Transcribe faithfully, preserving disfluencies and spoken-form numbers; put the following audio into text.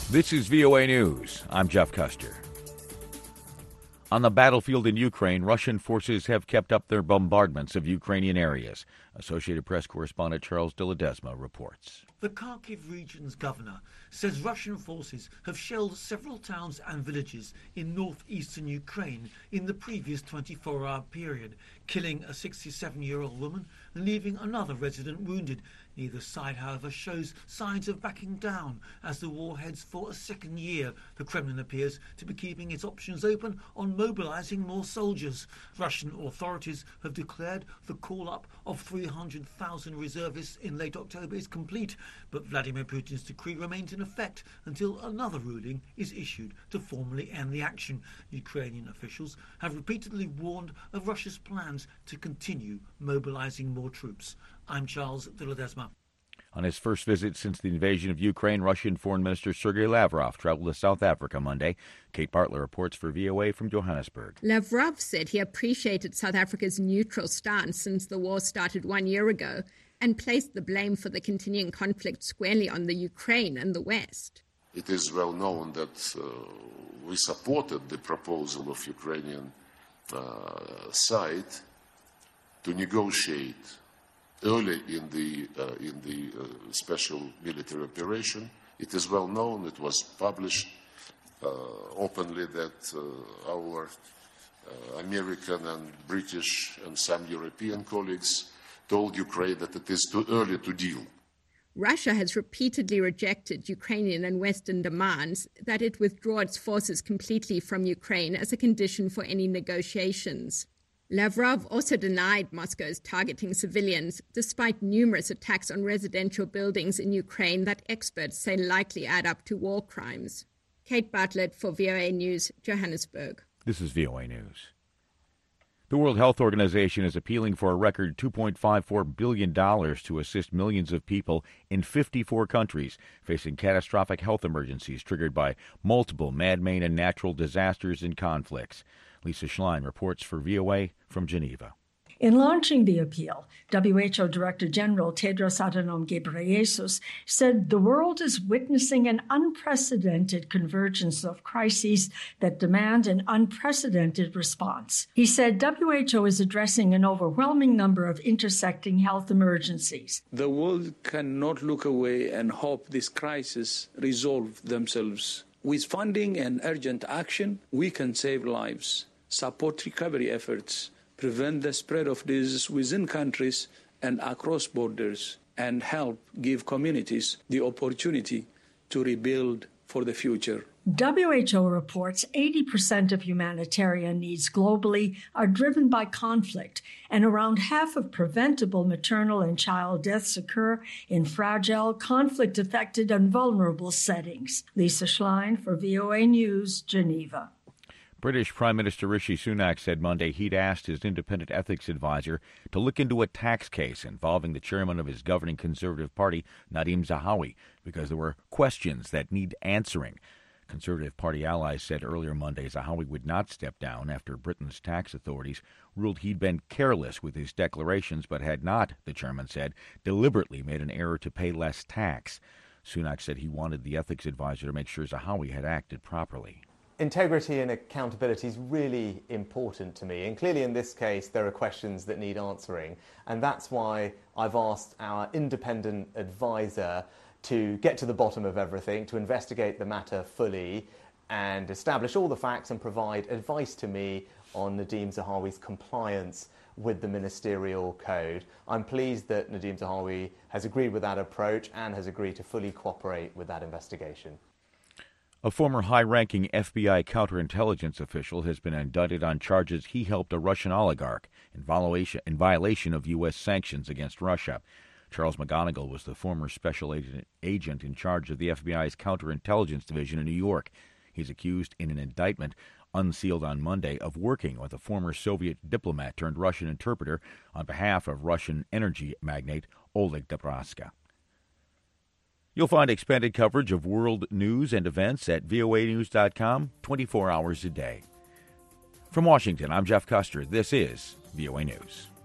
This is V O A News. I'm Jeff Custer. On the battlefield in Ukraine, Russian forces have kept up their bombardments of Ukrainian areas. Associated Press correspondent Charles de Ledesma reports. The Kharkiv region's governor says Russian forces have shelled several towns and villages in northeastern Ukraine in the previous twenty-four hour period, killing a sixty-seven-year-old woman and leaving another resident wounded. Neither side, however, shows signs of backing down as the war heads for a second year. The Kremlin appears to be keeping its options open on mobilizing more soldiers. Russian authorities have declared the call-up of three hundred thousand reservists in late October is complete, but Vladimir Putin's decree remains in effect until another ruling is issued to formally end the action. Ukrainian officials have repeatedly warned of Russia's plans to continue mobilizing more troops. I'm Charles de Ledesma. On his first visit since the invasion of Ukraine, Russian Foreign Minister Sergei Lavrov traveled to South Africa Monday. Kate Bartlett reports for V O A from Johannesburg. Lavrov said he appreciated South Africa's neutral stance since the war started one year ago and placed the blame for the continuing conflict squarely on the Ukraine and the West. It is well known that uh, we supported the proposal of Ukrainian uh, side to negotiate early in the uh, in the uh, special military operation. It is well known, it was published uh, openly that uh, our uh, American and British and some European colleagues told Ukraine that it is too early to deal. Russia has repeatedly rejected Ukrainian and Western demands that it withdraw its forces completely from Ukraine as a condition for any negotiations. Lavrov also denied Moscow's targeting civilians, despite numerous attacks on residential buildings in Ukraine that experts say likely add up to war crimes. Kate Bartlett for V O A News, Johannesburg. This is V O A News. The World Health Organization is appealing for a record two point five four billion dollars to assist millions of people in fifty-four countries facing catastrophic health emergencies triggered by multiple man-made and natural disasters and conflicts. Lisa Schlein reports for V O A from Geneva. In launching the appeal, W H O Director General Tedros Adhanom Ghebreyesus said the world is witnessing an unprecedented convergence of crises that demand an unprecedented response. He said W H O is addressing an overwhelming number of intersecting health emergencies. The world cannot look away and hope these crises resolve themselves. With funding and urgent action, we can save lives, support recovery efforts, prevent the spread of disease within countries and across borders, and help give communities the opportunity to rebuild for the future. W H O reports eighty percent of humanitarian needs globally are driven by conflict, and around half of preventable maternal and child deaths occur in fragile, conflict-affected, and vulnerable settings. Lisa Schlein for V O A News, Geneva. British Prime Minister Rishi Sunak said Monday he'd asked his independent ethics advisor to look into a tax case involving the chairman of his governing Conservative Party, Nadhim Zahawi, because there were questions that need answering. Conservative Party allies said earlier Monday Zahawi would not step down after Britain's tax authorities ruled he'd been careless with his declarations but had not, the chairman said, deliberately made an error to pay less tax. Sunak said he wanted the ethics advisor to make sure Zahawi had acted properly. Integrity and accountability is really important to me, and clearly in this case there are questions that need answering, and that's why I've asked our independent advisor to get to the bottom of everything, to investigate the matter fully and establish all the facts and provide advice to me on Nadhim Zahawi's compliance with the ministerial code. I'm pleased that Nadhim Zahawi has agreed with that approach and has agreed to fully cooperate with that investigation. A former high-ranking F B I counterintelligence official has been indicted on charges he helped a Russian oligarch in violation, in violation of U S sanctions against Russia. Charles McGonigal was the former special agent in charge of the F B I's counterintelligence division in New York. He's accused in an indictment unsealed on Monday of working with a former Soviet diplomat turned Russian interpreter on behalf of Russian energy magnate Oleg Deripaska. You'll find expanded coverage of world news and events at V O A news dot com twenty-four hours a day. From Washington, I'm Jeff Custer. This is V O A News.